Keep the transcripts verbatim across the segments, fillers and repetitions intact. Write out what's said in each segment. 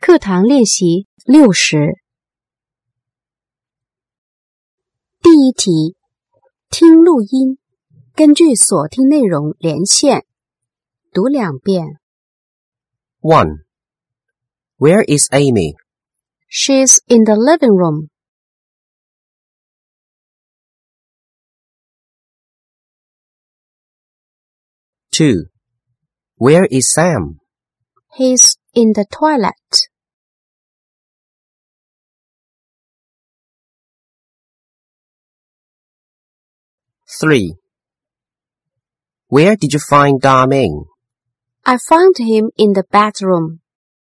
课堂练习六十。第一题，听录音，根据所听内容连线，读两遍。 one. Where is Amy? She's in the living room. two. Where is Sam? He's in the toilet. three. Where did you find Da-Ming? I found him in the bathroom.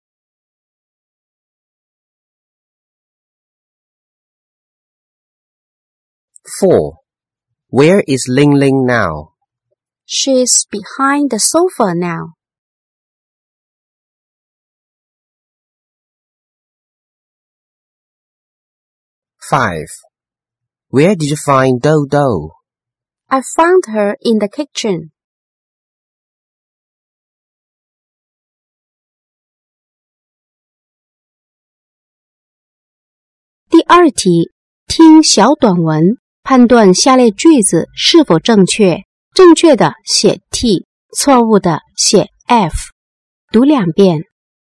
four. Where is Ling Ling now? She's behind the sofa now. five. Where did you find Dodo? I found her in the kitchen. 第二题，听小短文，判断下列句子是否正确。正确的写 T， 错误的写 F。读两遍。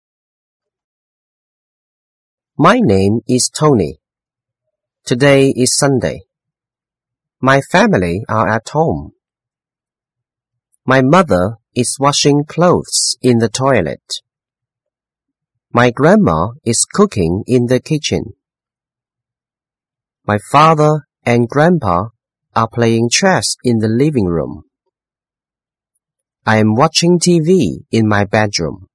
My name is Tony. Today is Sunday. My family are at home. My mother is washing clothes in the toilet. My grandma is cooking in the kitchen. My father and grandpa are playing chess in the living room. I am watching T V in my bedroom.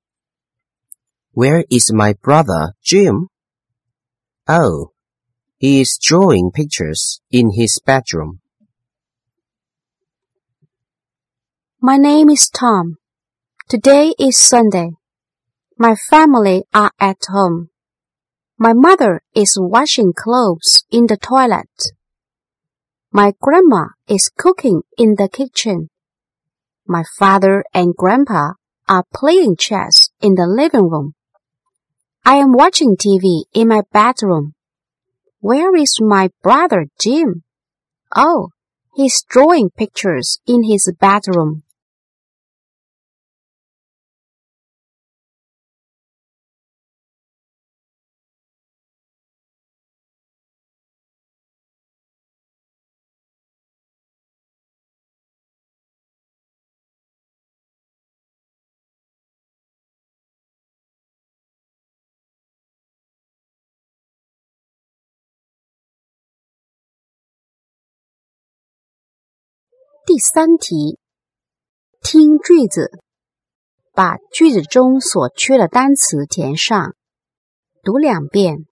Where is my brother, Jim? Oh, he is drawing pictures in his bedroom. My name is Tom. Today is Sunday. My family are at home. My mother is washing clothes in the toilet. My grandma is cooking in the kitchen. My father and grandpa are playing chess in the living room. I am watching T V in my bedroom. Where is my brother Jim? Oh, he's drawing pictures in his bedroom. 第三题，听句子，把句子中所缺的单词填上，读两遍。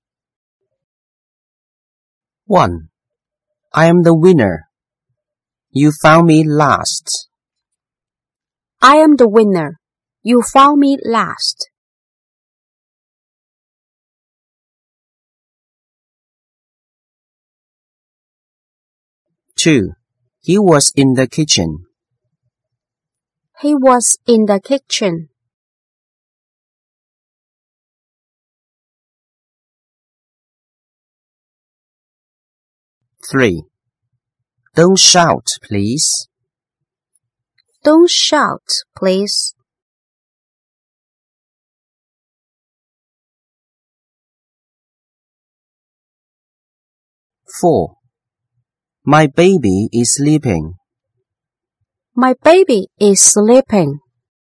one. I am the winner. You found me last. I am the winner. You found me last. two. He was in the kitchen. He was in the kitchen. three. Don't shout, please. Don't shout, please. four. My baby is sleeping. My baby is sleeping.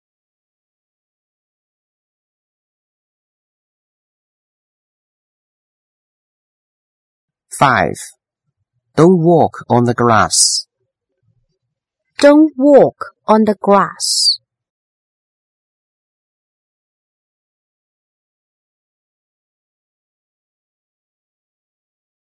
five. Don't walk on the grass. Don't walk on the grass.